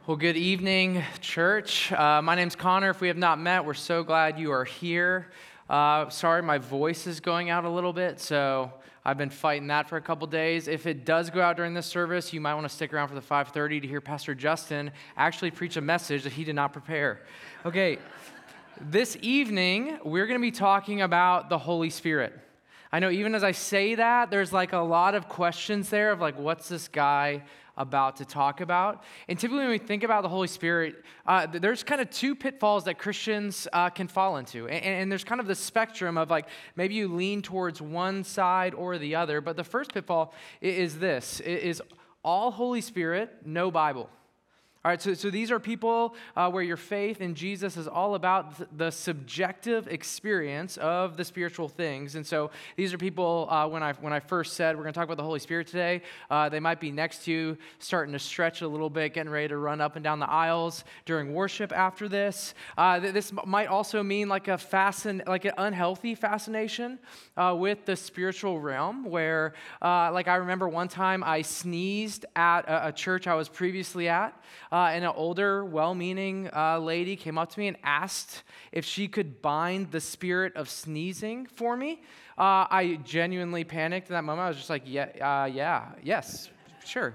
Well, good evening, church. My name's Connor. If we have not met, we're so glad you are here. Sorry, my voice is going out a little bit, so I've been fighting that for a couple days. If it does go out during this service, you might want to stick around for the 5:30 to hear Pastor Justin actually preach a message that he did not prepare. Okay, this evening, we're going to be talking about the Holy Spirit. I know even as I say that, there's like a lot of questions there of like, what's this guy about to talk about? And typically when we think about the Holy Spirit, there's kind of two pitfalls that Christians can fall into. And there's kind of the spectrum of like, maybe you lean towards one side or the other. But the first pitfall is this, is all Holy Spirit, no Bible. All right, so these are people where your faith in Jesus is all about the subjective experience of the spiritual things. And so these are people, when I first said we're going to talk about the Holy Spirit today, they might be next to you, starting to stretch a little bit, getting ready to run up and down the aisles during worship after this. This might also mean like an unhealthy fascination with the spiritual realm, where like I remember one time I sneezed at a church I was previously at. And an older, well-meaning lady came up to me and asked if she could bind the spirit of sneezing for me. I genuinely panicked in that moment. I was just like, yes, sure.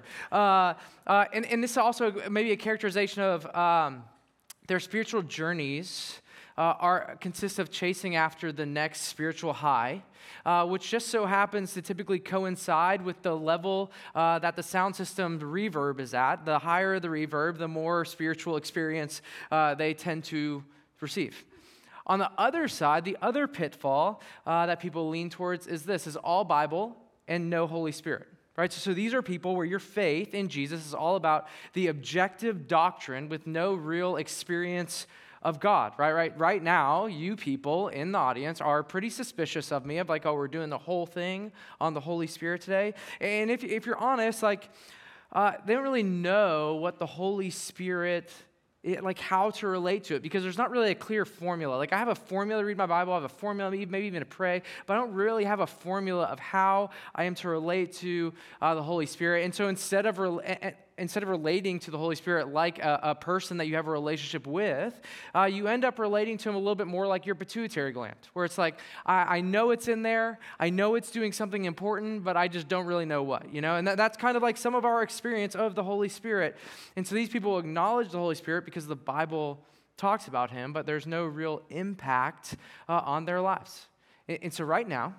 And this is also maybe a characterization of their spiritual journeys consists of chasing after the next spiritual high, which just so happens to typically coincide with the level that the sound system reverb is at. The higher the reverb, the more spiritual experience they tend to receive. On the other side, the other pitfall that people lean towards is all Bible and no Holy Spirit. Right? So these are people where your faith in Jesus is all about the objective doctrine with no real experience of God, right? Right now, you people in the audience are pretty suspicious of me, of like, oh, we're doing the whole thing on the Holy Spirit today. And if you're honest, like, they don't really know what the Holy Spirit, like how to relate to it, because there's not really a clear formula. Like I have a formula to read my Bible, I have a formula maybe even to pray, but I don't really have a formula of how I am to relate to the Holy Spirit. And so instead of relating to the Holy Spirit like a person that you have a relationship with, you end up relating to him a little bit more like your pituitary gland, where it's like, I know it's in there, I know it's doing something important, but I just don't really know what, you know? And that's kind of like some of our experience of the Holy Spirit. And so these people acknowledge the Holy Spirit because the Bible talks about him, but there's no real impact on their lives. And so right now,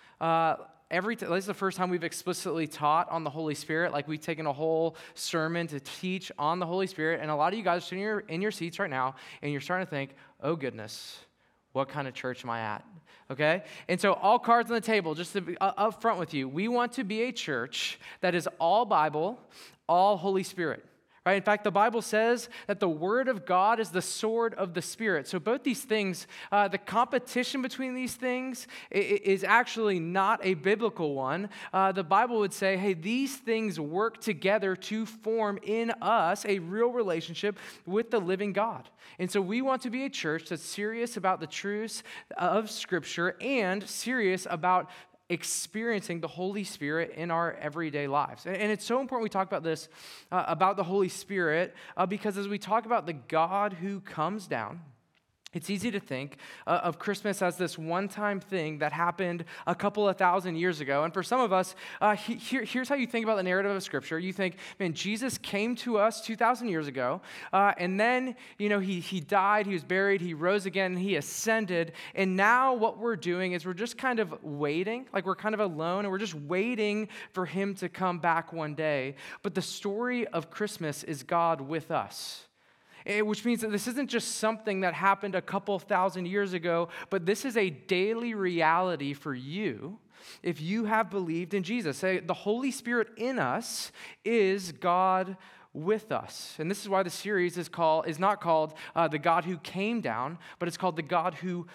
this is the first time we've explicitly taught on the Holy Spirit. Like we've taken a whole sermon to teach on the Holy Spirit, and a lot of you guys are sitting in your seats right now, and you're starting to think, oh goodness, what kind of church am I at? Okay? And so all cards on the table, just to be up front with you, we want to be a church that is all Bible, all Holy Spirit. Right? In fact, the Bible says that the Word of God is the sword of the Spirit. So both these things, the competition between these things is actually not a biblical one. The Bible would say, hey, these things work together to form in us a real relationship with the living God. And so we want to be a church that's serious about the truths of Scripture and serious about experiencing the Holy Spirit in our everyday lives. And it's so important we talk about this, about the Holy Spirit, because as we talk about the God who comes down, it's easy to think of Christmas as this one-time thing that happened a couple of thousand years ago. And for some of us, here's how you think about the narrative of Scripture. You think, man, Jesus came to us 2,000 years ago, and then, he died, he was buried, he rose again, and he ascended. And now what we're doing is we're just kind of waiting, like we're kind of alone, and we're just waiting for him to come back one day. But the story of Christmas is God with us. Which means that this isn't just something that happened a couple thousand years ago, but this is a daily reality for you if you have believed in Jesus. The Holy Spirit in us is God with us. And this is why the series is not called The God Who Came Down, but it's called The God Who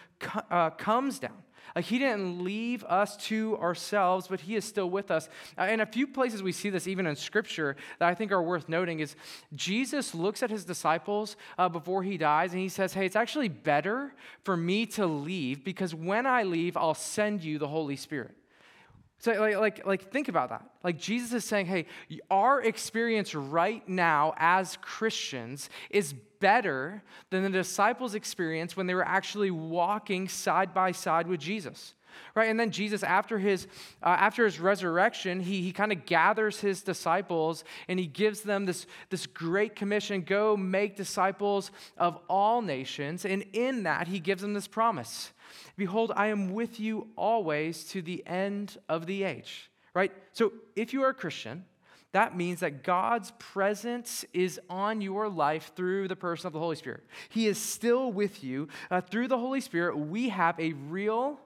Comes Down. Like he didn't leave us to ourselves, but he is still with us. In a few places we see this even in Scripture that I think are worth noting is Jesus looks at his disciples before he dies and he says, hey, it's actually better for me to leave because when I leave, I'll send you the Holy Spirit. So think about that. Like Jesus is saying, hey, our experience right now as Christians is better than the disciples' experience when they were actually walking side by side with Jesus. Right? And then Jesus, after his resurrection, he kind of gathers his disciples and he gives them this great commission, go make disciples of all nations. And in that, he gives them this promise. Behold, I am with you always to the end of the age. Right? So if you are a Christian, that means that God's presence is on your life through the person of the Holy Spirit. He is still with you. Through the Holy Spirit, we have a real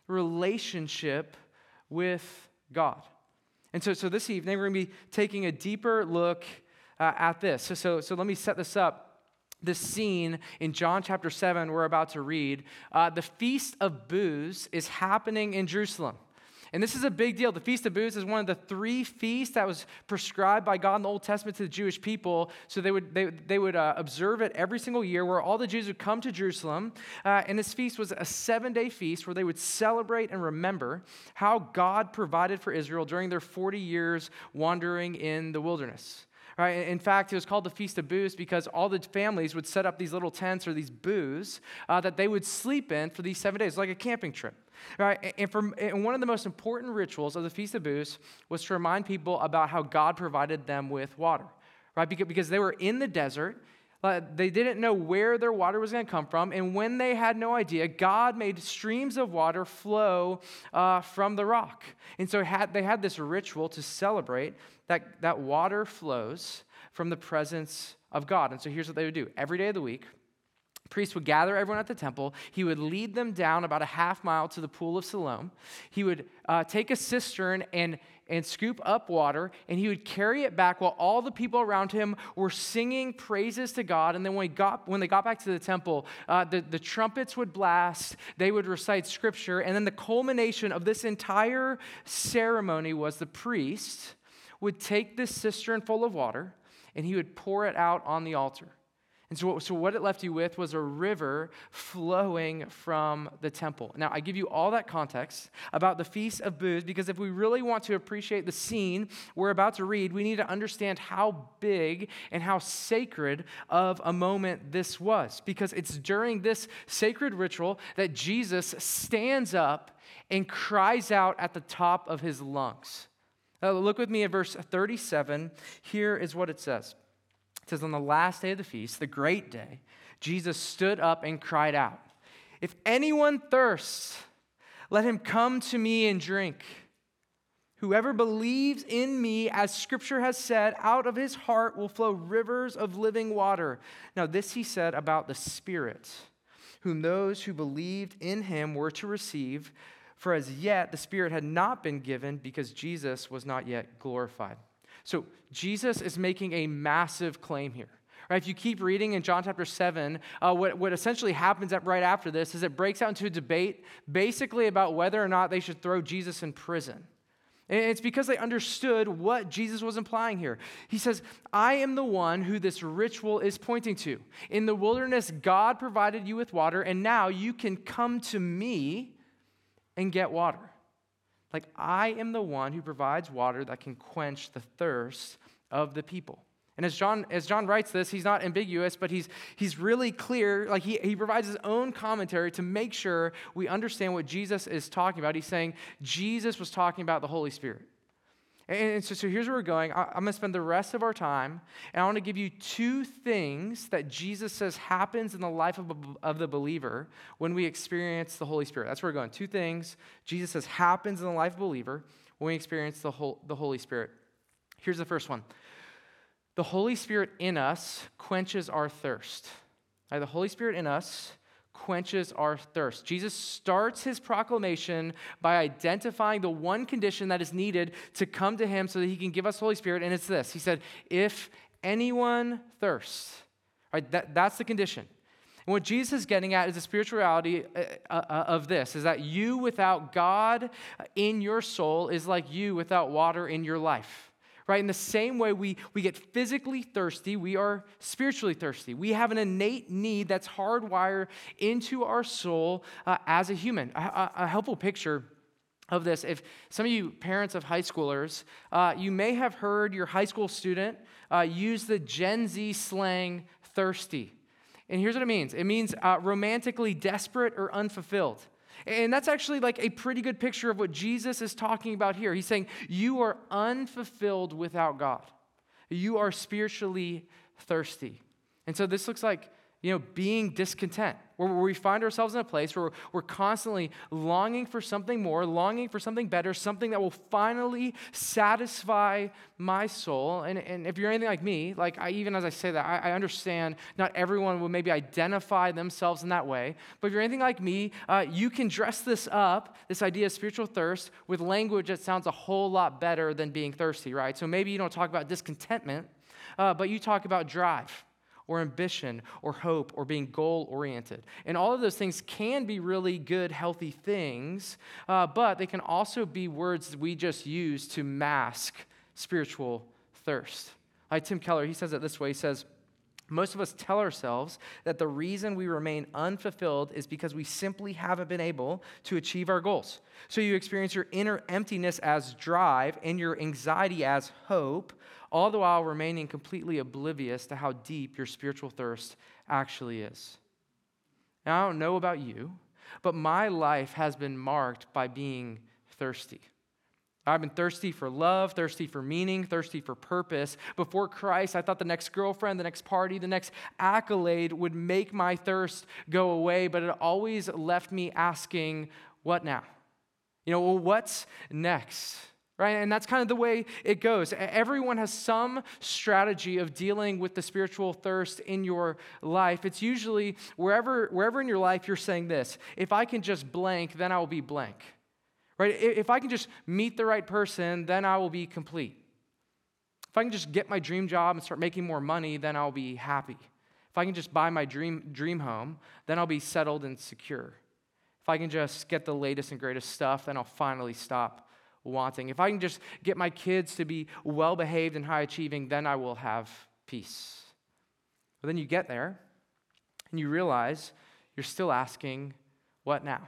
relationship with God. And so this evening, we're going to be taking a deeper look at this. So let me set this up. This scene in John chapter 7 we're about to read, the Feast of Booths is happening in Jerusalem. And this is a big deal. The Feast of Booths is one of the 3 feasts that was prescribed by God in the Old Testament to the Jewish people. So they would observe it every single year where all the Jews would come to Jerusalem. And this feast was a 7-day feast where they would celebrate and remember how God provided for Israel during their 40 years wandering in the wilderness. Right? In fact, it was called the Feast of Booths because all the families would set up these little tents or these booths that they would sleep in for these 7 days, like a camping trip. Right? And one of the most important rituals of the Feast of Booths was to remind people about how God provided them with water. Right? Because they were in the desert. They didn't know where their water was going to come from. And when they had no idea, God made streams of water flow from the rock. And so they had this ritual to celebrate that water flows from the presence of God. And so here's what they would do. Every day of the week, the priest would gather everyone at the temple. He would lead them down about a half mile to the pool of Siloam. He would take a cistern and scoop up water, and he would carry it back while all the people around him were singing praises to God. And then when they got back to the temple, the trumpets would blast, they would recite scripture, and then the culmination of this entire ceremony was the priest would take this cistern full of water, and he would pour it out on the altar. And so what it left you with was a river flowing from the temple. Now, I give you all that context about the Feast of Booths because if we really want to appreciate the scene we're about to read, we need to understand how big and how sacred of a moment this was. Because it's during this sacred ritual that Jesus stands up and cries out at the top of his lungs. Now, look with me at verse 37. Here is what it says. It says, on the last day of the feast, the great day, Jesus stood up and cried out, if anyone thirsts, let him come to me and drink. Whoever believes in me, as Scripture has said, out of his heart will flow rivers of living water. Now this he said about the Spirit, whom those who believed in him were to receive, for as yet the Spirit had not been given because Jesus was not yet glorified. So Jesus is making a massive claim here. Right? If you keep reading in John chapter 7, what essentially happens right after this is it breaks out into a debate basically about whether or not they should throw Jesus in prison. And it's because they understood what Jesus was implying here. He says, I am the one who this ritual is pointing to. In the wilderness, God provided you with water, and now you can come to me and get water. Like, I am the one who provides water that can quench the thirst of the people. And as John writes this, he's not ambiguous, but he's really clear. Like, he provides his own commentary to make sure we understand what Jesus is talking about. He's saying Jesus was talking about the Holy Spirit. And so here's where we're going. I'm going to spend the rest of our time, and I want to give you 2 things that Jesus says happens in the life of the believer when we experience the Holy Spirit. That's where we're going. 2 things Jesus says happens in the life of a believer when we experience the Holy Spirit. Here's the first one. The Holy Spirit in us quenches our thirst. Right? The Holy Spirit in us quenches our thirst. Jesus starts his proclamation by identifying the one condition that is needed to come to him so that he can give us the Holy Spirit, and it's this. He said, if anyone thirsts, right, that's the condition. And what Jesus is getting at is the spiritual reality of this, is that you without God in your soul is like you without water in your life. Right? In the same way we get physically thirsty, we are spiritually thirsty. We have an innate need that's hardwired into our soul as a human. A helpful picture of this. If some of you parents of high schoolers, you may have heard your high school student use the Gen Z slang thirsty. And here's what it means. It means romantically desperate or unfulfilled. And that's actually like a pretty good picture of what Jesus is talking about here. He's saying you are unfulfilled without God. You are spiritually thirsty. And so this looks like, being discontent, where we find ourselves in a place where we're constantly longing for something more, longing for something better, something that will finally satisfy my soul. And if you're anything like me, even as I say that, I understand not everyone will maybe identify themselves in that way. But if you're anything like me, you can dress this up, this idea of spiritual thirst, with language that sounds a whole lot better than being thirsty, right? So maybe you don't talk about discontentment, but you talk about drive, or ambition, or hope, or being goal-oriented. And all of those things can be really good, healthy things, but they can also be words that we just use to mask spiritual thirst. Like Tim Keller, he says it this way. He says, most of us tell ourselves that the reason we remain unfulfilled is because we simply haven't been able to achieve our goals. So you experience your inner emptiness as drive and your anxiety as hope, all the while remaining completely oblivious to how deep your spiritual thirst actually is. Now, I don't know about you, but my life has been marked by being thirsty. I've been thirsty for love, thirsty for meaning, thirsty for purpose. Before Christ, I thought the next girlfriend, the next party, the next accolade would make my thirst go away, but it always left me asking, what now? What's next? Right? And that's kind of the way it goes. Everyone has some strategy of dealing with the spiritual thirst in your life. It's usually wherever in your life you're saying this, if I can just blank, then I will be blank. Right? If I can just meet the right person, then I will be complete. If I can just get my dream job and start making more money, then I'll be happy. If I can just buy my dream home, then I'll be settled and secure. If I can just get the latest and greatest stuff, then I'll finally stop wanting. If I can just get my kids to be well-behaved and high-achieving, then I will have peace. But then you get there, and you realize you're still asking, what now?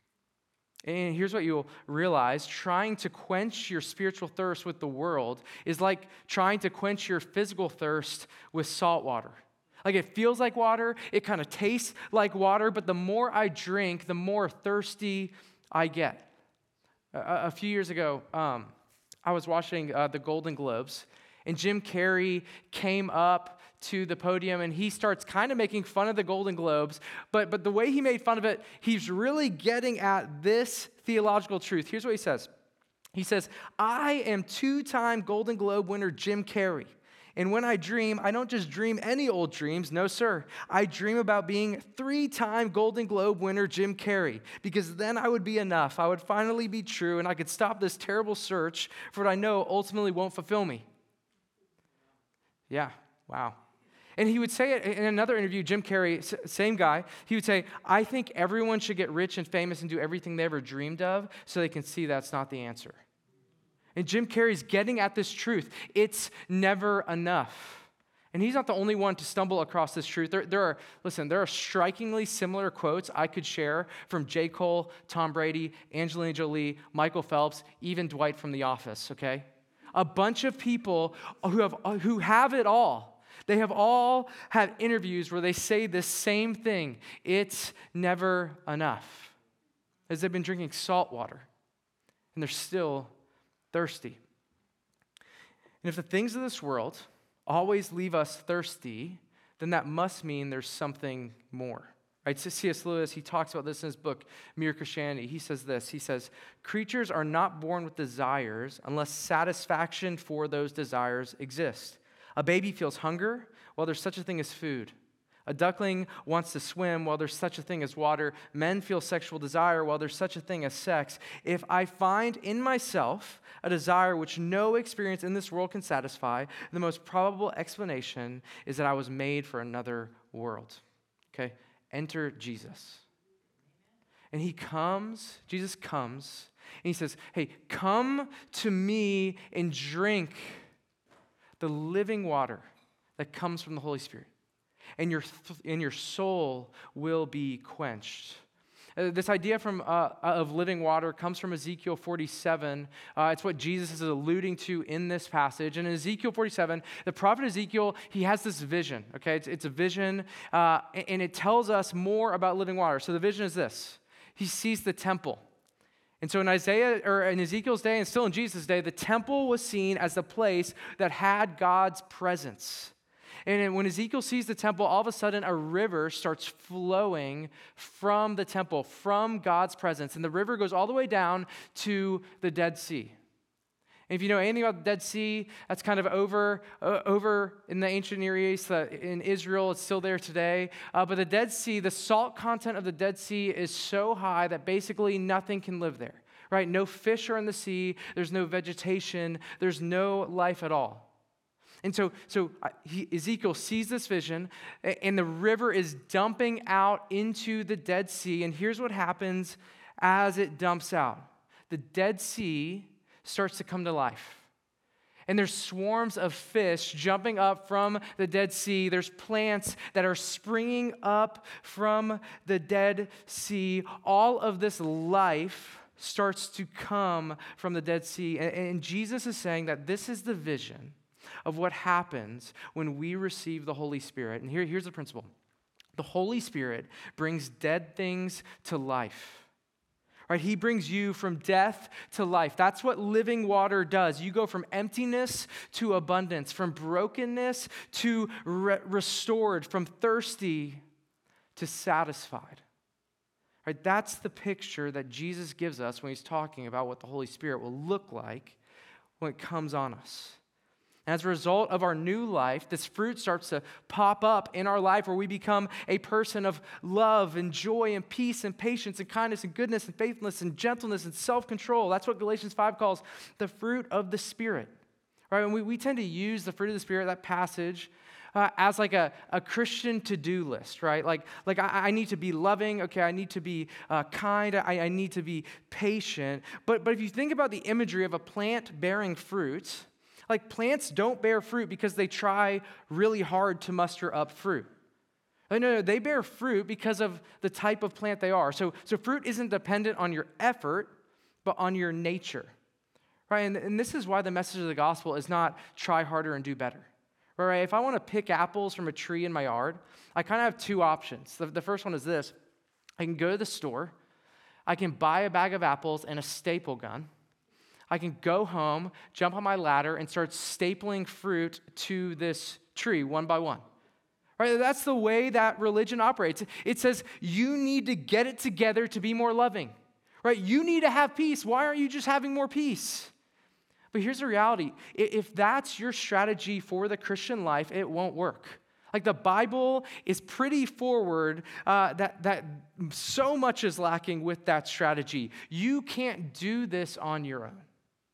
And here's what you'll realize. Trying to quench your spiritual thirst with the world is like trying to quench your physical thirst with salt water. Like it feels like water, it kind of tastes like water, but the more I drink, the more thirsty I get. A few years ago, I was watching the Golden Globes, and Jim Carrey came up to the podium, and he starts kind of making fun of the Golden Globes, but the way he made fun of it, he's really getting at this theological truth. Here's what he says. He says, I am two-time Golden Globe winner Jim Carrey. And when I dream, I don't just dream any old dreams. No, sir. I dream about being three-time Golden Globe winner Jim Carrey, because then I would be enough. I would finally be true, and I could stop this terrible search for what I know ultimately won't fulfill me. Yeah, wow. And he would say it in another interview, Jim Carrey, same guy, he would say, I think everyone should get rich and famous and do everything they ever dreamed of so they can see that's not the answer. And Jim Carrey's getting at this truth. It's never enough. And he's not the only one to stumble across this truth. There are strikingly similar quotes I could share from J. Cole, Tom Brady, Angelina Jolie, Michael Phelps, even Dwight from The Office, okay? A bunch of people who have it all. They have all had interviews where they say this same thing. It's never enough. As they've been drinking salt water, and they're still thirsty. And if the things of this world always leave us thirsty, then that must mean there's something more. Right? C.S. Lewis, he talks about this in his book, Mere Christianity. He says this, he says, creatures are not born with desires unless satisfaction for those desires exists. A baby feels hunger while there's such a thing as food. A duckling wants to swim while there's such a thing as water. Men feel sexual desire while there's such a thing as sex. If I find in myself a desire which no experience in this world can satisfy, the most probable explanation is that I was made for another world. Okay? Enter Jesus. And Jesus comes, and he says, hey, come to me and drink the living water that comes from the Holy Spirit. And your soul will be quenched. This idea of living water comes from Ezekiel 47. It's what Jesus is alluding to in this passage. And in Ezekiel 47, the prophet Ezekiel, he has this vision, okay? It's a vision, and it tells us more about living water. So the vision is this. He sees the temple. And so in Ezekiel's day, and still in Jesus' day, the temple was seen as the place that had God's presence. And when Ezekiel sees the temple, all of a sudden a river starts flowing from the temple, from God's presence. And the river goes all the way down to the Dead Sea. And if you know anything about the Dead Sea, that's kind of over in the ancient Near East. In Israel, it's still there today. But the Dead Sea, the salt content of the Dead Sea is so high that basically nothing can live there, right? No fish are in the sea. There's no vegetation. There's no life at all. And so Ezekiel sees this vision, and the river is dumping out into the Dead Sea. And here's what happens as it dumps out. The Dead Sea starts to come to life. And there's swarms of fish jumping up from the Dead Sea. There's plants that are springing up from the Dead Sea. All of this life starts to come from the Dead Sea. And Jesus is saying that this is the vision of what happens when we receive the Holy Spirit. And here's the principle. The Holy Spirit brings dead things to life. Right? He brings you from death to life. That's what living water does. You go from emptiness to abundance, from brokenness to restored, from thirsty to satisfied. Right? That's the picture that Jesus gives us when he's talking about what the Holy Spirit will look like when it comes on us. As a result of our new life, this fruit starts to pop up in our life where we become a person of love and joy and peace and patience and kindness and goodness and faithfulness and gentleness and self-control. That's what Galatians 5 calls the fruit of the Spirit. Right? And we tend to use the fruit of the Spirit, that passage, as like a Christian to-do list, right? Like I need to be loving, okay, I need to be kind, I need to be patient. But if you think about the imagery of a plant bearing fruit, like plants don't bear fruit because they try really hard to muster up fruit. No, they bear fruit because of the type of plant they are. So fruit isn't dependent on your effort, but on your nature. Right? And this is why the message of the gospel is not try harder and do better. Right? If I want to pick apples from a tree in my yard, I kind of have two options. The first one is this. I can go to the store, I can buy a bag of apples and a staple gun. I can go home, jump on my ladder, and start stapling fruit to this tree one by one. Right? That's the way that religion operates. It says you need to get it together to be more loving. Right? You need to have peace. Why aren't you just having more peace? But here's the reality. If that's your strategy for the Christian life, it won't work. Like the Bible is pretty forward that so much is lacking with that strategy. You can't do this on your own.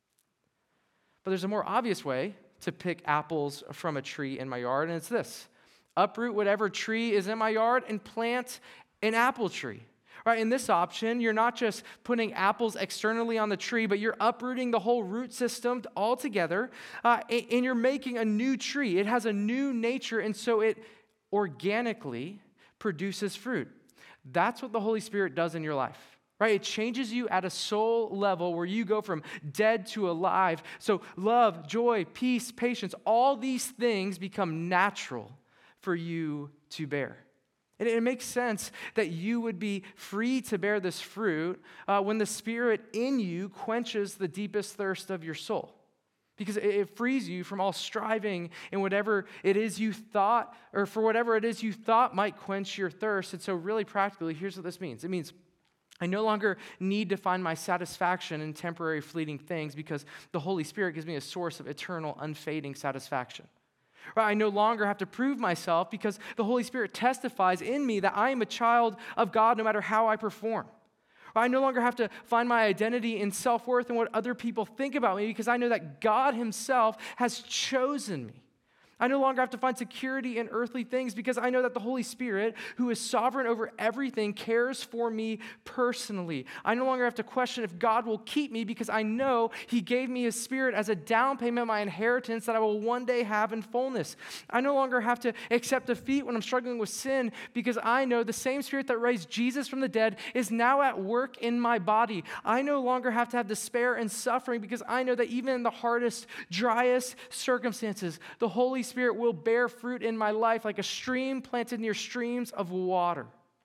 But there's a more obvious way to pick apples from a tree in my yard, and it's this. Uproot whatever tree is in my yard and plant an apple tree. Right? In this option, you're not just putting apples externally on the tree, but you're uprooting the whole root system altogether, and you're making a new tree. It has a new nature, and so it organically produces fruit. That's what the Holy Spirit does in your life. Right? It changes you at a soul level where you go from dead to alive. So love, joy, peace, patience, all these things become natural for you to bear. And it makes sense that you would be free to bear this fruit when the Spirit in you quenches the deepest thirst of your soul. Because it frees you from all striving in whatever it is you thought, or for whatever it is you thought might quench your thirst. And so really practically, here's what this means. It means I no longer need to find my satisfaction in temporary fleeting things because the Holy Spirit gives me a source of eternal, unfading satisfaction. Right? I no longer have to prove myself because the Holy Spirit testifies in me that I am a child of God no matter how I perform. I no longer have to find my identity in self-worth and what other people think about me because I know that God himself has chosen me. I no longer have to find security in earthly things because I know that the Holy Spirit, who is sovereign over everything, cares for me personally. I no longer have to question if God will keep me because I know He gave me His Spirit as a down payment of my inheritance that I will one day have in fullness. I no longer have to accept defeat when I'm struggling with sin because I know the same Spirit that raised Jesus from the dead is now at work in my body. I no longer have to have despair and suffering because I know that even in the hardest, driest circumstances, the Holy Spirit will bear fruit in my life like a stream planted near streams of water.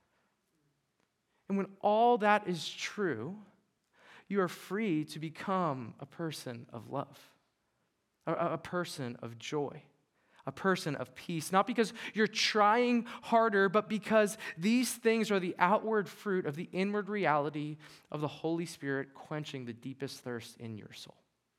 And when all that is true, you are free to become a person of love, a person of joy, a person of peace, not because you're trying harder, but because these things are the outward fruit of the inward reality of the Holy Spirit quenching the deepest thirst in your soul.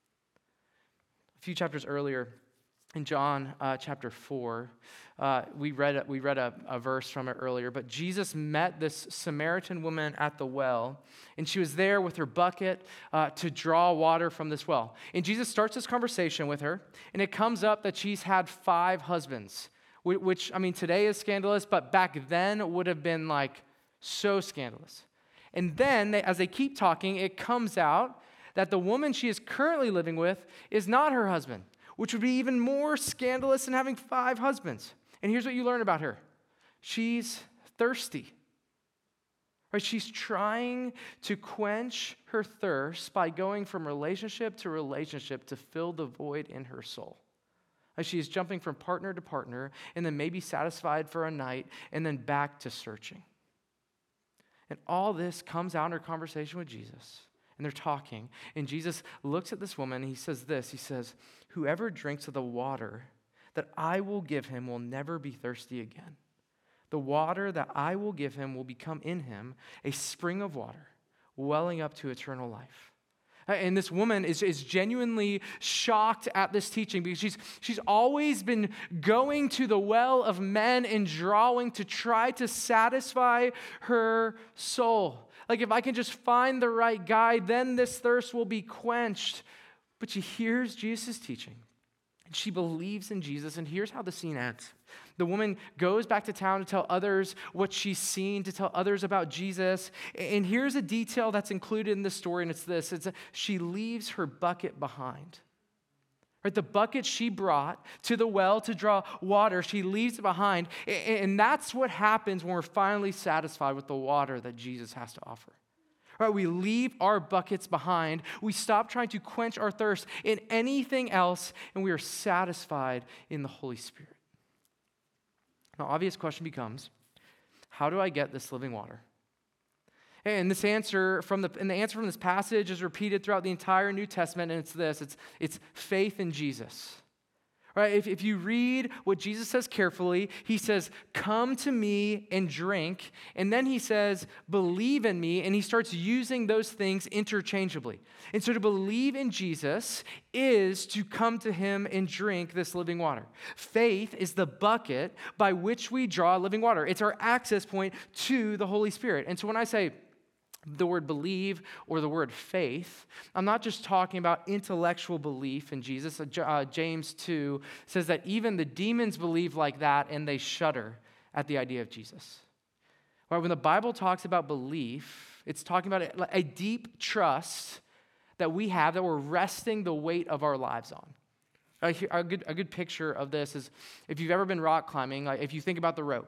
A few chapters earlier, in John chapter 4, we read a verse from it earlier, but Jesus met this Samaritan woman at the well, and she was there with her bucket to draw water from this well. And Jesus starts this conversation with her, and it comes up that she's had 5 husbands, which, I mean, today is scandalous, but back then would have been like so scandalous. And then, as they keep talking, it comes out that the woman she is currently living with is not her husband, which would be even more scandalous than having 5 husbands. And here's what you learn about her. She's thirsty. Right? She's trying to quench her thirst by going from relationship to fill the void in her soul. Right? She's jumping from partner to partner and then maybe satisfied for a night and then back to searching. And all this comes out in her conversation with Jesus. And they're talking, and Jesus looks at this woman, and he says this, he says, "Whoever drinks of the water that I will give him will never be thirsty again. The water that I will give him will become in him a spring of water, welling up to eternal life." And this woman is genuinely shocked at this teaching because she's always been going to the well of men and drawing to try to satisfy her soul. Like, if I can just find the right guy, then this thirst will be quenched. But she hears Jesus' teaching, and she believes in Jesus, and here's how the scene ends. The woman goes back to town to tell others what she's seen, to tell others about Jesus. And here's a detail that's included in the story, and it's this. She leaves her bucket behind. Right, the bucket she brought to the well to draw water, she leaves it behind. And that's what happens when we're finally satisfied with the water that Jesus has to offer. Right, we leave our buckets behind. We stop trying to quench our thirst in anything else, and we are satisfied in the Holy Spirit. Now, obvious question becomes, how do I get this living water? And the answer from this passage is repeated throughout the entire New Testament, and it's this: it's faith in Jesus. Right? If you read what Jesus says carefully, he says, "Come to me and drink," and then he says, "Believe in me," and he starts using those things interchangeably. And so to believe in Jesus is to come to him and drink this living water. Faith is the bucket by which we draw living water. It's our access point to the Holy Spirit. And so when I say the word believe or the word faith, I'm not just talking about intellectual belief in Jesus. James 2 says that even the demons believe like that and they shudder at the idea of Jesus. Right, when the Bible talks about belief, it's talking about a deep trust that we have, that we're resting the weight of our lives on. A good picture of this is if you've ever been rock climbing, like if you think about the rope.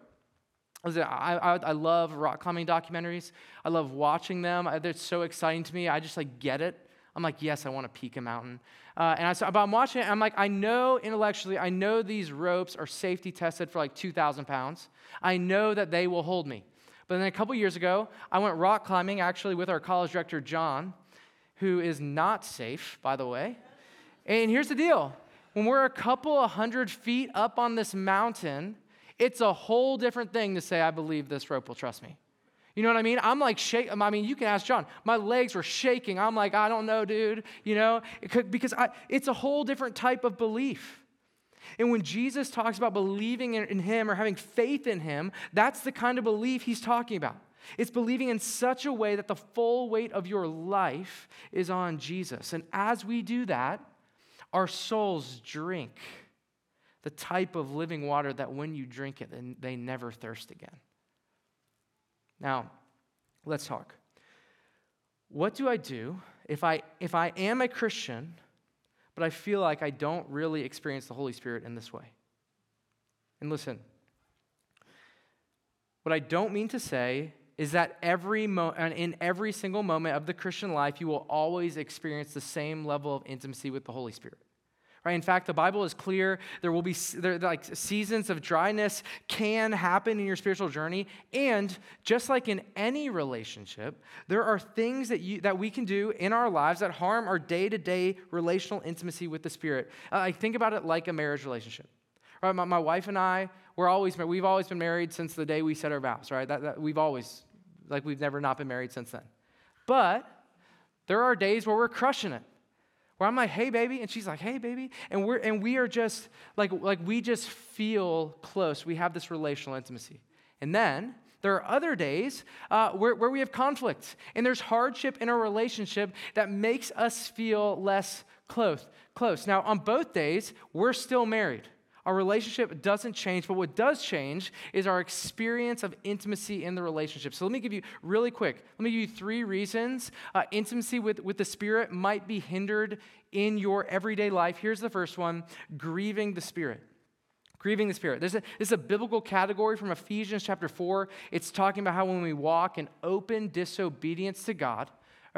I love rock climbing documentaries. I love watching them. They're so exciting to me. I just get it. I'm like, yes, I want to peak a mountain. But I'm watching it, and I'm like, I know intellectually, I know these ropes are safety tested for 2,000 pounds. I know that they will hold me. But then a couple years ago, I went rock climbing actually with our college director, John, who is not safe, by the way. And here's the deal. When we're a couple 100 feet up on this mountain, it's a whole different thing to say, I believe this rope will trust me. You know what I mean? I'm shaking. I mean, you can ask John. My legs were shaking. I'm like, I don't know, dude. Because it's a whole different type of belief. And when Jesus talks about believing in him or having faith in him, that's the kind of belief he's talking about. It's believing in such a way that the full weight of your life is on Jesus. And as we do that, our souls drink the type of living water that when you drink it, then they never thirst again. Now, let's talk. What do I do if I am a Christian, but I feel like I don't really experience the Holy Spirit in this way? And listen, what I don't mean to say is that in every single moment of the Christian life, you will always experience the same level of intimacy with the Holy Spirit. Right? In fact, the Bible is clear. Like seasons of dryness can happen in your spiritual journey, and just like in any relationship, there are things that we can do in our lives that harm our day-to-day relational intimacy with the Spirit. I think about it like a marriage relationship. Right? My wife and I, we've always been married since the day we said our vows. Right? We've never not been married since then. But there are days where we're crushing it. Where I'm like, hey, baby, and she's like, hey, baby, and we are just like we just feel close. We have this relational intimacy. And then there are other days where we have conflict, and there's hardship in our relationship that makes us feel less close. Now, on both days, we're still married. Our relationship doesn't change, but what does change is our experience of intimacy in the relationship. So let me give you three reasons intimacy with the Spirit might be hindered in your everyday life. Here's the first one: grieving the Spirit. Grieving the Spirit. This is a biblical category from Ephesians chapter 4. It's talking about how when we walk in open disobedience to God,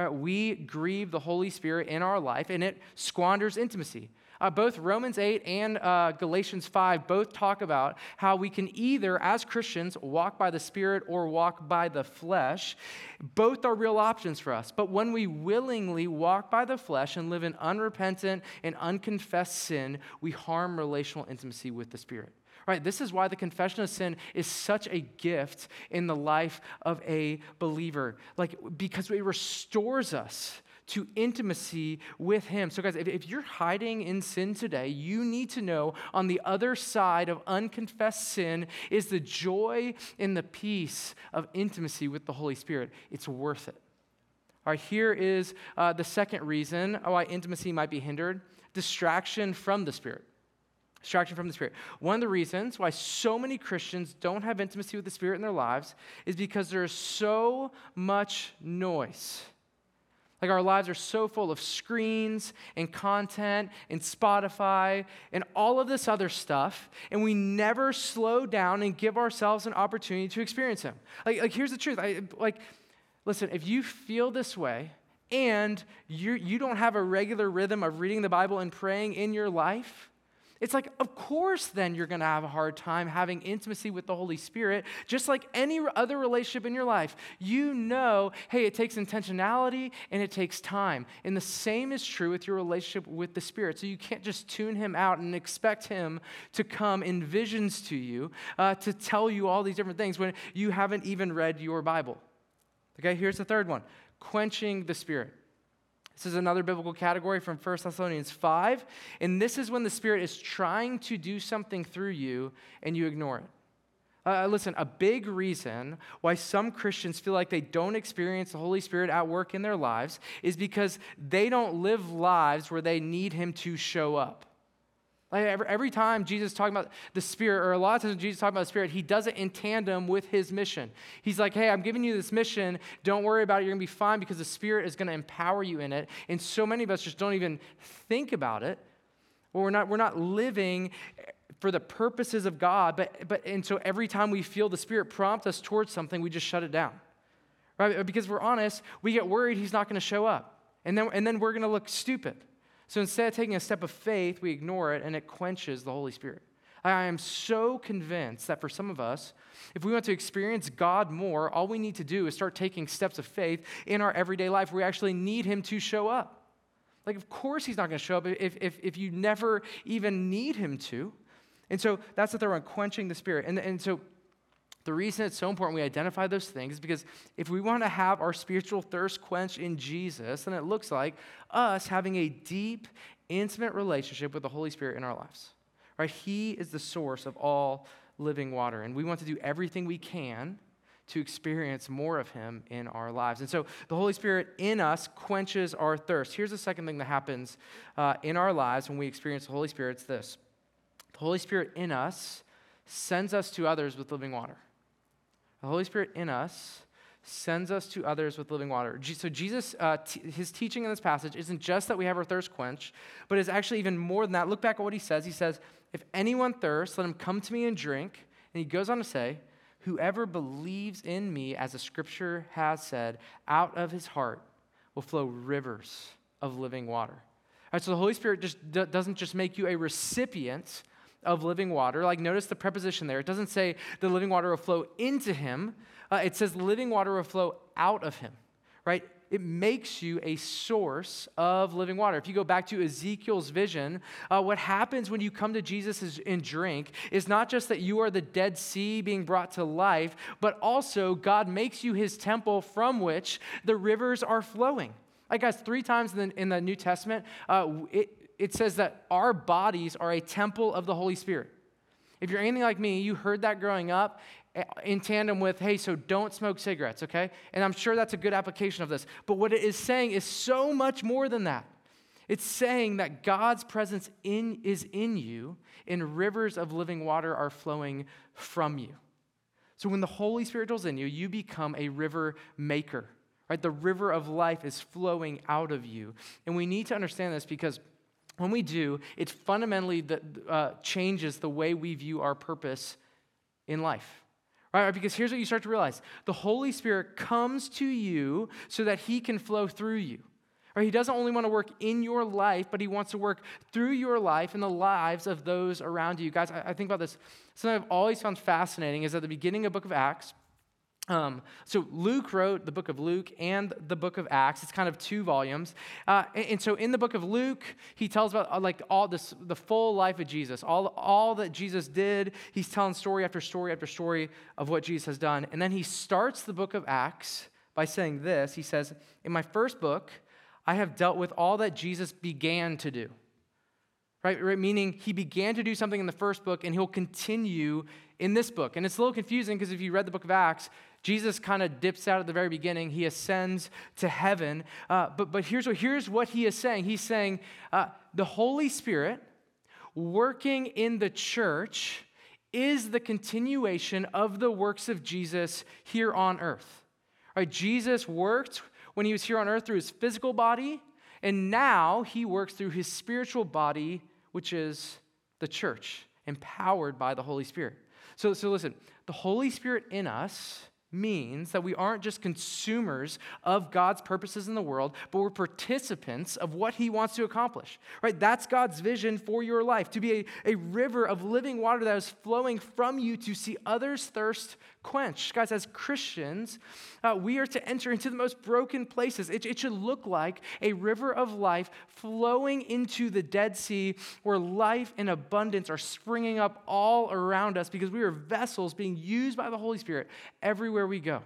we grieve the Holy Spirit in our life, and it squanders intimacy. Both Romans 8 and Galatians 5 both talk about how we can either, as Christians, walk by the Spirit or walk by the flesh. Both are real options for us. But when we willingly walk by the flesh and live in unrepentant and unconfessed sin, we harm relational intimacy with the Spirit. Right? This is why the confession of sin is such a gift in the life of a believer. Because it restores us to intimacy with Him. So guys, if you're hiding in sin today, you need to know on the other side of unconfessed sin is the joy and the peace of intimacy with the Holy Spirit. It's worth it. All right, here is the second reason why intimacy might be hindered: distraction from the Spirit. Distraction from the Spirit. One of the reasons why so many Christians don't have intimacy with the Spirit in their lives is because there is so much noise. Like our lives are so full of screens and content and Spotify and all of this other stuff, and we never slow down and give ourselves an opportunity to experience Him. Like here's the truth. Listen, if you feel this way and you don't have a regular rhythm of reading the Bible and praying in your life, it's like, of course, then you're going to have a hard time having intimacy with the Holy Spirit, just like any other relationship in your life. You know, hey, it takes intentionality and it takes time. And the same is true with your relationship with the Spirit. So you can't just tune Him out and expect Him to come in visions to you to tell you all these different things when you haven't even read your Bible. Okay, here's the third one: quenching the Spirit. This is another biblical category from 1 Thessalonians 5, and this is when the Spirit is trying to do something through you and you ignore it. Listen, a big reason why some Christians feel like they don't experience the Holy Spirit at work in their lives is because they don't live lives where they need Him to show up. Like every time Jesus is talking about the Spirit, or a lot of times when Jesus is talking about the Spirit, He does it in tandem with His mission. He's like, hey, I'm giving you this mission. Don't worry about it. You're going to be fine because the Spirit is going to empower you in it. And so many of us just don't even think about it. Well, we're not living for the purposes of God, and so every time we feel the Spirit prompt us towards something, we just shut it down. Right? Because we're honest, we get worried He's not going to show up. And then we're going to look stupid. So instead of taking a step of faith, we ignore it, and it quenches the Holy Spirit. I am so convinced that for some of us, if we want to experience God more, all we need to do is start taking steps of faith in our everyday life where we actually need Him to show up. Like, of course He's not going to show up if you never even need Him to. And so that's what they're on, quenching the Spirit. And so the reason it's so important we identify those things is because if we want to have our spiritual thirst quenched in Jesus, then it looks like us having a deep, intimate relationship with the Holy Spirit in our lives. Right? He is the source of all living water, and we want to do everything we can to experience more of Him in our lives. And so the Holy Spirit in us quenches our thirst. Here's the second thing that happens in our lives when we experience the Holy Spirit. It's this: The Holy Spirit in us sends us to others with living water. The Holy Spirit in us sends us to others with living water. So Jesus, his teaching in this passage isn't just that we have our thirst quenched, but it's actually even more than that. Look back at what he says. He says, if anyone thirsts, let him come to me and drink. And he goes on to say, whoever believes in me, as the scripture has said, out of his heart will flow rivers of living water. All right, so the Holy Spirit just doesn't just make you a recipient of living water. Like, notice the preposition there. It doesn't say the living water will flow into him. It says living water will flow out of him, right? It makes you a source of living water. If you go back to Ezekiel's vision, what happens when you come to Jesus and drink is not just that you are the Dead Sea being brought to life, but also God makes you his temple from which the rivers are flowing. Like, guys, 3 times in the New Testament, it says that our bodies are a temple of the Holy Spirit. If you're anything like me, you heard that growing up in tandem with, hey, so don't smoke cigarettes, okay? And I'm sure that's a good application of this. But what it is saying is so much more than that. It's saying that God's presence is in you, and rivers of living water are flowing from you. So when the Holy Spirit dwells in you, you become a river maker, right? The river of life is flowing out of you. And we need to understand this because when we do, it fundamentally changes the way we view our purpose in life. Right? Because here's what you start to realize. The Holy Spirit comes to you so that he can flow through you. Right? He doesn't only want to work in your life, but he wants to work through your life and the lives of those around you. Guys, I think about this. Something I've always found fascinating is at the beginning of the book of Acts, so Luke wrote the book of Luke and the book of Acts. It's kind of 2 volumes. And so in the book of Luke, he tells about all this, the full life of Jesus, all that Jesus did. He's telling story after story after story of what Jesus has done. And then he starts the book of Acts by saying this. He says, in my first book, I have dealt with all that Jesus began to do. Right? Meaning he began to do something in the first book and he'll continue in this book. And it's a little confusing because if you read the book of Acts, Jesus kind of dips out at the very beginning. He ascends to heaven. But here's what he is saying. He's saying the Holy Spirit working in the church is the continuation of the works of Jesus here on earth. Right? Jesus worked when he was here on earth through his physical body, and now he works through his spiritual body, which is the church, empowered by the Holy Spirit. So listen, the Holy Spirit in us means that we aren't just consumers of God's purposes in the world, but we're participants of what he wants to accomplish, right? That's God's vision for your life, to be a river of living water that is flowing from you to see others' thirst quenched. Guys, as Christians, we are to enter into the most broken places. It should look like a river of life flowing into the Dead Sea where life and abundance are springing up all around us because we are vessels being used by the Holy Spirit everywhere we go.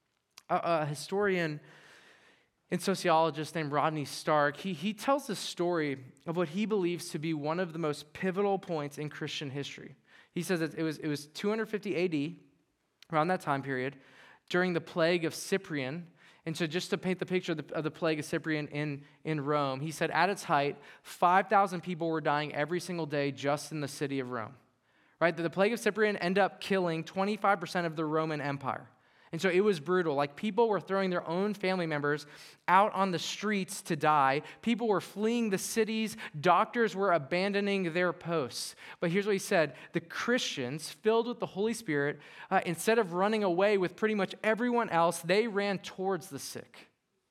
A historian and sociologist named Rodney Stark, he tells the story of what he believes to be one of the most pivotal points in Christian history. He says that it was 250 AD, around that time period, during the plague of Cyprian. And so just to paint the picture of the plague of Cyprian in Rome, he said at its height, 5,000 people were dying every single day just in the city of Rome. Right? The plague of Cyprian ended up killing 25% of the Roman Empire. And so it was brutal. Like, people were throwing their own family members out on the streets to die. People were fleeing the cities. Doctors were abandoning their posts. But here's what he said. The Christians, filled with the Holy Spirit, instead of running away with pretty much everyone else, they ran towards the sick.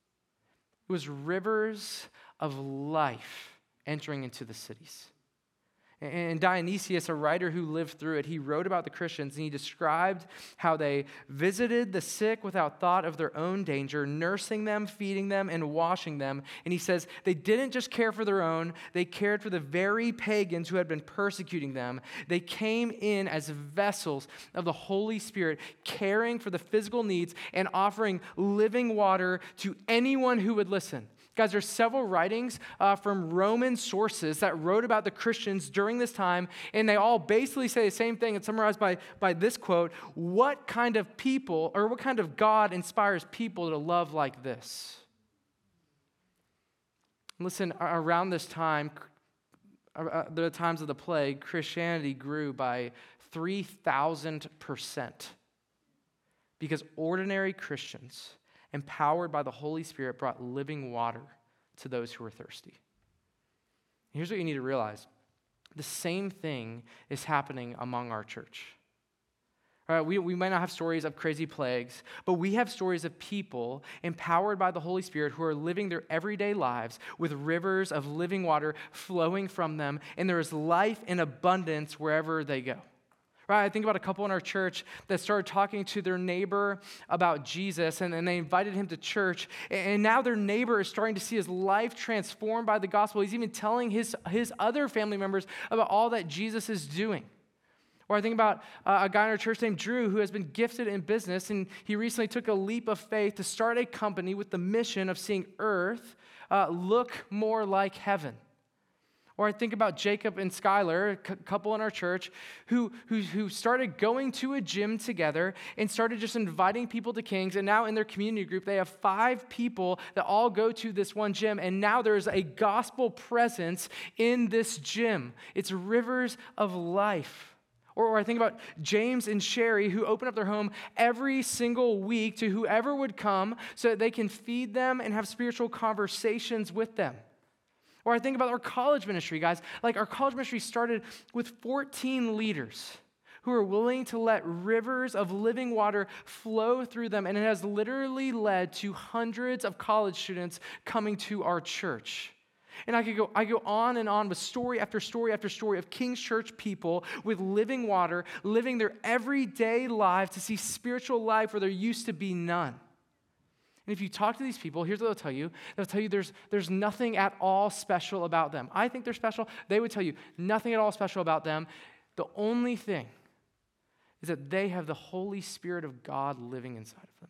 It was rivers of life entering into the cities. And Dionysius, a writer who lived through it, he wrote about the Christians, and he described how they visited the sick without thought of their own danger, nursing them, feeding them, and washing them. And he says they didn't just care for their own, they cared for the very pagans who had been persecuting them. They came in as vessels of the Holy Spirit, caring for the physical needs and offering living water to anyone who would listen. Guys, there's several writings from Roman sources that wrote about the Christians during this time, and they all basically say the same thing. It's summarized by this quote: what kind of people, or what kind of God inspires people to love like this? Listen, around this time, the times of the plague, Christianity grew by 3,000% because ordinary Christians, empowered by the Holy Spirit, brought living water to those who were thirsty. Here's what you need to realize. The same thing is happening among our church. All right, we might not have stories of crazy plagues, but we have stories of people empowered by the Holy Spirit who are living their everyday lives with rivers of living water flowing from them, and there is life in abundance wherever they go. Right, I think about a couple in our church that started talking to their neighbor about Jesus, and they invited him to church, and now their neighbor is starting to see his life transformed by the gospel. He's even telling his other family members about all that Jesus is doing. Or I think about a guy in our church named Drew who has been gifted in business, and he recently took a leap of faith to start a company with the mission of seeing earth look more like heaven. Or I think about Jacob and Skylar, a couple in our church, who started going to a gym together and started just inviting people to Kings. And now in their community group, they have 5 people that all go to this one gym. And now there's a gospel presence in this gym. It's rivers of life. Or I think about James and Sherry, who open up their home every single week to whoever would come so that they can feed them and have spiritual conversations with them. Or I think about our college ministry, guys. Like, our college ministry started with 14 leaders who are willing to let rivers of living water flow through them, and it has literally led to hundreds of college students coming to our church. And I go on and on with story after story after story of King's Church people with living water, living their everyday lives to see spiritual life where there used to be none. And if you talk to these people, here's what they'll tell you. They'll tell you there's nothing at all special about them. I think they're special. They would tell you nothing at all special about them. The only thing is that they have the Holy Spirit of God living inside of them.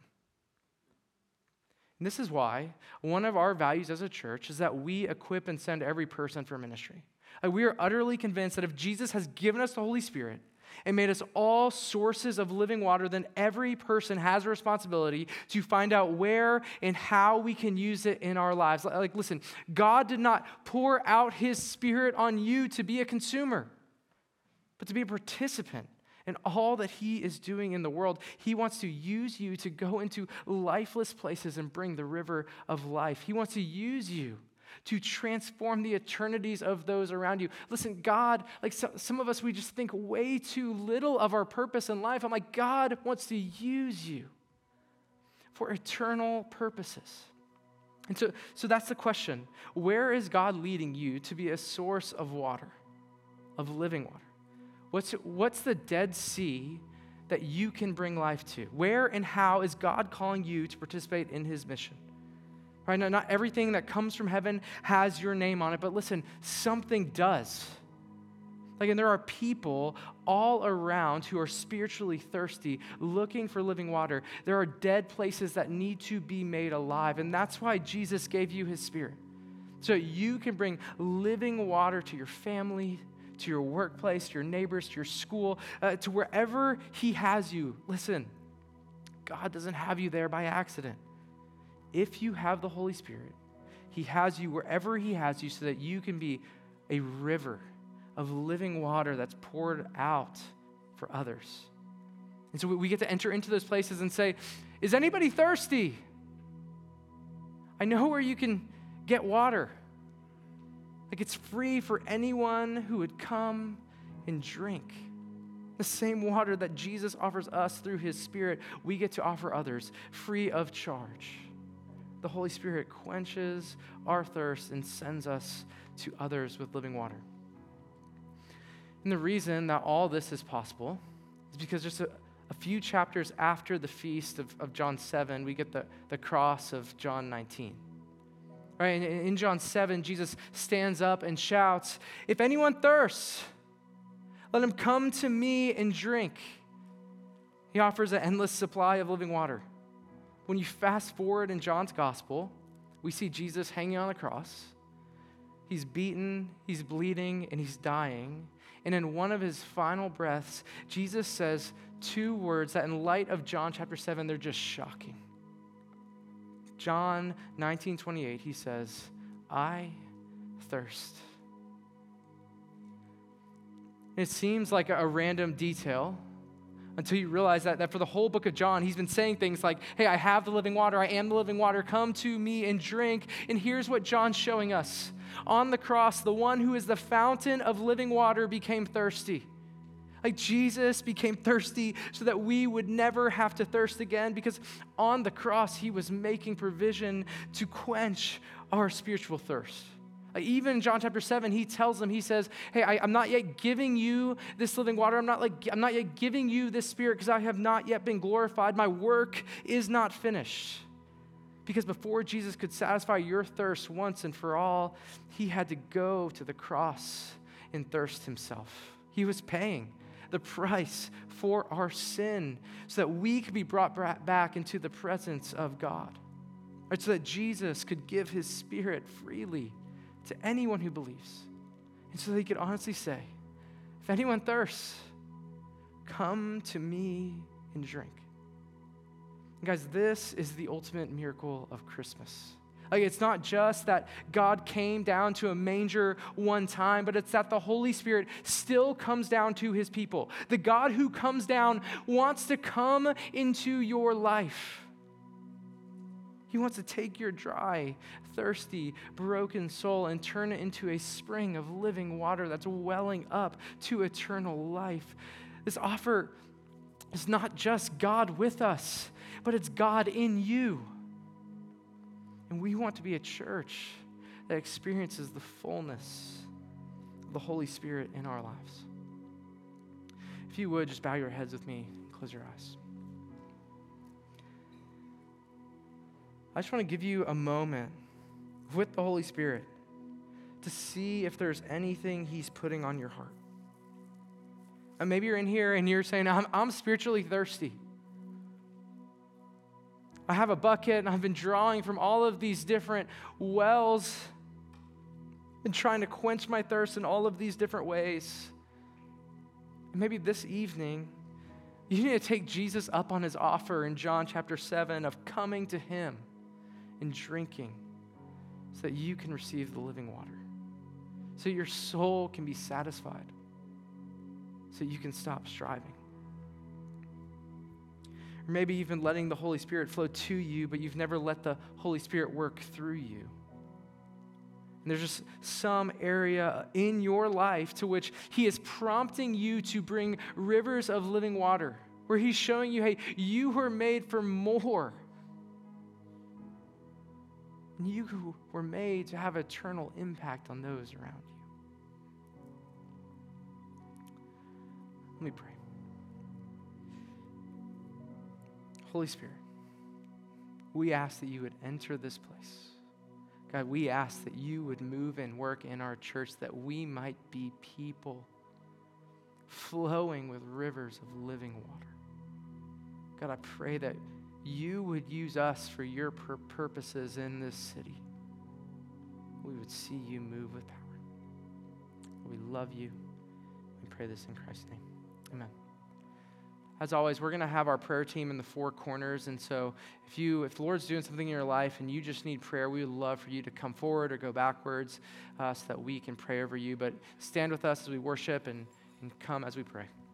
And this is why one of our values as a church is that we equip and send every person for ministry. Like, we are utterly convinced that if Jesus has given us the Holy Spirit and made us all sources of living water, then every person has a responsibility to find out where and how we can use it in our lives. Like, listen, God did not pour out his Spirit on you to be a consumer, but to be a participant in all that he is doing in the world. He wants to use you to go into lifeless places and bring the river of life. He wants to use you to transform the eternities of those around you. Listen, God, like some of us, we just think way too little of our purpose in life. I'm like, God wants to use you for eternal purposes. And so that's the question. Where is God leading you to be a source of water, of living water? What's the Dead Sea that you can bring life to? Where and how is God calling you to participate in his mission? Right? Now, not everything that comes from heaven has your name on it, but listen, something does. And there are people all around who are spiritually thirsty, looking for living water. There are dead places that need to be made alive, and that's why Jesus gave you his Spirit, so you can bring living water to your family, to your workplace, to your neighbors, to your school, to wherever he has you. Listen, God doesn't have you there by accident. If you have the Holy Spirit, he has you wherever he has you so that you can be a river of living water that's poured out for others. And so we get to enter into those places and say, is anybody thirsty? I know where you can get water. Like, it's free for anyone who would come and drink. The same water that Jesus offers us through his Spirit, we get to offer others free of charge. The Holy Spirit quenches our thirst and sends us to others with living water. And the reason that all this is possible is because just a few chapters after the feast of John 7, we get the cross of John 19. Right? In John 7, Jesus stands up and shouts, "If anyone thirsts, let him come to me and drink." He offers an endless supply of living water. When you fast forward in John's gospel, we see Jesus hanging on the cross. He's beaten, he's bleeding, and he's dying. And in one of his final breaths, Jesus says 2 words that in light of John chapter 7, they're just shocking. John 19:28, he says, "I thirst." It seems like a random detail until you realize that for the whole book of John, he's been saying things like, hey, I have the living water. I am the living water. Come to me and drink. And here's what John's showing us. On the cross, the one who is the fountain of living water became thirsty. Like Jesus became thirsty so that we would never have to thirst again, because on the cross, he was making provision to quench our spiritual thirst. Even in John chapter 7, he tells them, he says, hey, I'm not yet giving you this living water. I'm not yet giving you this Spirit because I have not yet been glorified. My work is not finished. Because before Jesus could satisfy your thirst once and for all, he had to go to the cross and thirst himself. He was paying the price for our sin so that we could be brought back into the presence of God. Right, so that Jesus could give his Spirit freely to anyone who believes. And so that he could honestly say, if anyone thirsts, come to me and drink. And guys, this is the ultimate miracle of Christmas. Like, it's not just that God came down to a manger one time, but it's that the Holy Spirit still comes down to his people. The God who comes down wants to come into your life. He wants to take your dry, thirsty, broken soul and turn it into a spring of living water that's welling up to eternal life. This offer is not just God with us, but it's God in you. And we want to be a church that experiences the fullness of the Holy Spirit in our lives. If you would, just bow your heads with me and close your eyes. I just want to give you a moment with the Holy Spirit to see if there's anything he's putting on your heart. And maybe you're in here and you're saying, I'm spiritually thirsty. I have a bucket and I've been drawing from all of these different wells and trying to quench my thirst in all of these different ways. And maybe this evening, you need to take Jesus up on his offer in John chapter 7 of coming to him and drinking so that you can receive the living water, so your soul can be satisfied, so you can stop striving. Or maybe you've been letting the Holy Spirit flow to you, but you've never let the Holy Spirit work through you. And there's just some area in your life to which he is prompting you to bring rivers of living water, where he's showing you, hey, you were made for more. And you were made to have eternal impact on those around you. Let me pray. Holy Spirit, we ask that you would enter this place. God, we ask that you would move and work in our church, that we might be people flowing with rivers of living water. God, I pray that you would use us for your purposes in this city. We would see you move with power. We love you. We pray this in Christ's name. Amen. As always, we're going to have our prayer team in the four corners. And so if the Lord's doing something in your life and you just need prayer, we would love for you to come forward or go backwards so that we can pray over you. But stand with us as we worship and come as we pray.